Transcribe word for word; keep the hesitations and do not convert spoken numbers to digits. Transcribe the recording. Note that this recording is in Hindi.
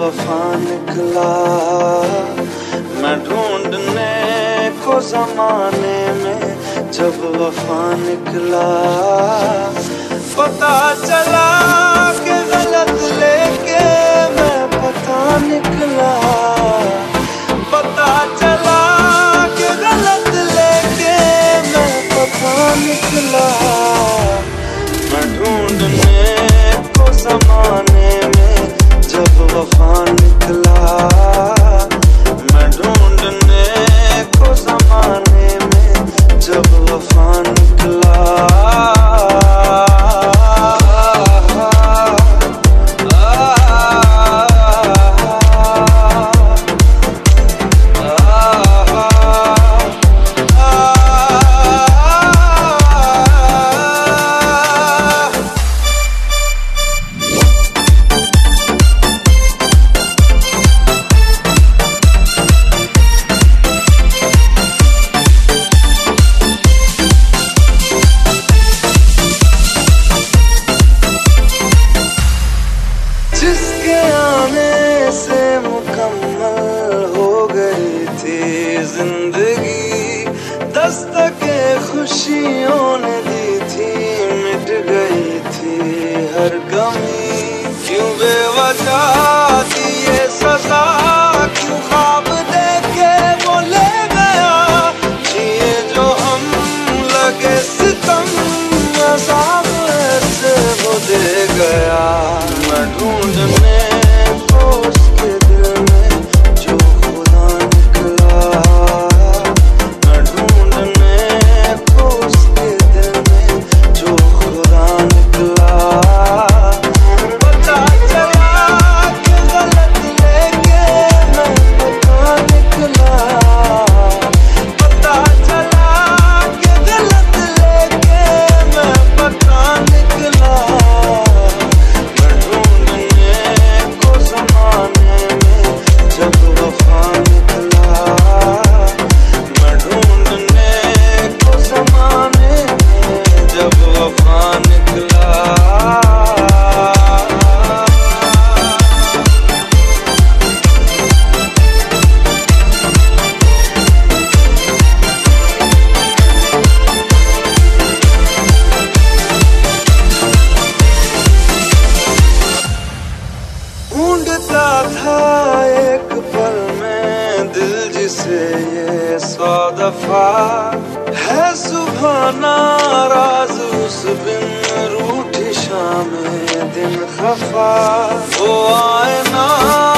वफा निकला मैं ढूंढने को जमाने में, जब वफा निकला पता चला कि गलत लेके मैं पता निकला, पता चला कि गलत लेके मैं पता निकला। मैं ढूंढने को जमाने में जब वफा निकला, मैं ढूंढने को जमाने में जब वफा निकला। जिसके आने से मुकम्मल हो गई थी जिंदगी, दस्तके खुशियों ने दी थी, मिट गई थी हर गमी। क्यों बेवजह दी ये सजा, क्यों ख्वाब देखे वो ले गया, जिए जो हम लगे सितम, अज़ाब ऐसे वो दे गया। मैं ढूंढने को उसके दिल में जो खुदा निकला, मैं ढूंढने को उसके दिल में जो खुदा निकला। पता चला कि गलत लेके मैं पता निकला, पता चला कि गलत लेके मैं पता निकला। जब वफा निकला मैं ढूंढने को ज़माने में, जब वफा निकला। ढूंढता था एक पल में दिल जिसे ये सौ दफा, है सुबह नाराज उस बिन रूठी शाम दिन खफा। वो आए ना